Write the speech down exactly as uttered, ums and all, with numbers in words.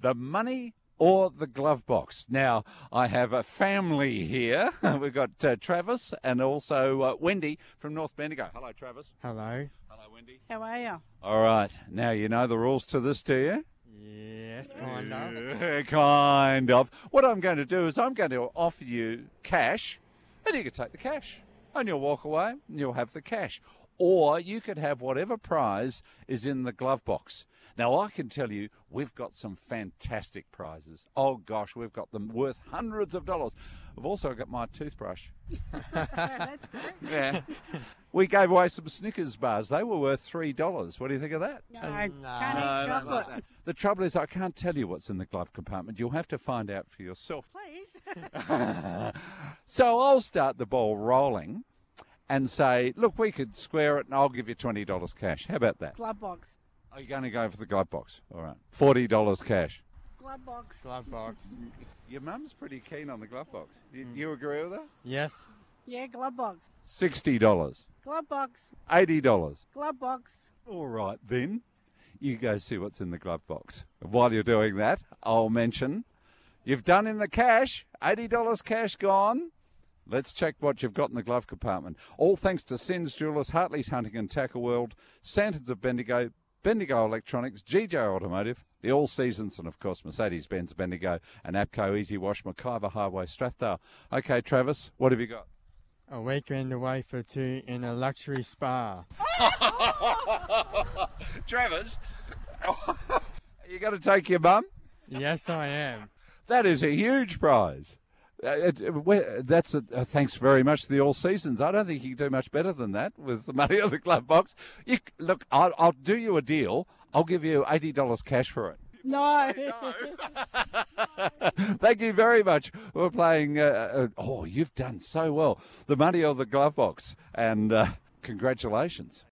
The money or the glove box? Now, I have a family here. We've got uh, Travis and also uh, Wendy from North Bendigo. Hello, Travis. Hello. Hello, Wendy. How are you? All right. Now, you know the rules to this, do you? Yes, kind of. Uh, kind of. What I'm going to do is I'm going to offer you cash, and you can take the cash, and you'll walk away, and you'll have the cash. Or you could have whatever prize is in the glove box. Now, I can tell you, we've got some fantastic prizes. Oh, gosh, we've got them worth hundreds of dollars. I've also got my toothbrush. That's good. Yeah. We gave away some Snickers bars. They were worth three dollars. What do you think of that? No, Uh, can't no. eat No, I don't chocolate. like that. The trouble is I can't tell you what's in the glove compartment. You'll have to find out for yourself. Please. So I'll start the ball rolling and say, look, we could square it and I'll give you twenty dollars cash. How about that? Glove box. Are you going to go for the glove box? All right. forty dollars cash. Glove box. Glove box. Your mum's pretty keen on the glove box. You, you agree with her? Yes. Yeah, glove box. sixty dollars. Glove box. eighty dollars. Glove box. All right, then. You go see what's in the glove box. While you're doing that, I'll mention you've done in the cash, eighty dollars cash gone. Let's check what you've got in the glove compartment. All thanks to Sins Jewelers, Hartley's Hunting and Tackle World, Santons of Bendigo, Bendigo Electronics, G J Automotive, the All Seasons, and of course Mercedes-Benz Bendigo, and APCO Easy Wash, Mackay Highway, Strathdale. Okay, Travis, what have you got? A weekend away for two in a luxury spa. Travis, you got to take your mum? Yes, I am. That is a huge prize. Uh, it, uh, where- that's a, uh, thanks very much to the All Seasons. I don't think you can do much better than that with the money on the glove box. You, c- look, I'll, I'll do you a deal. I'll give you eighty dollars cash for it. No. Thank you very much. We're playing. Uh, uh, oh, you've done so well. The money or the glove box, and uh, congratulations.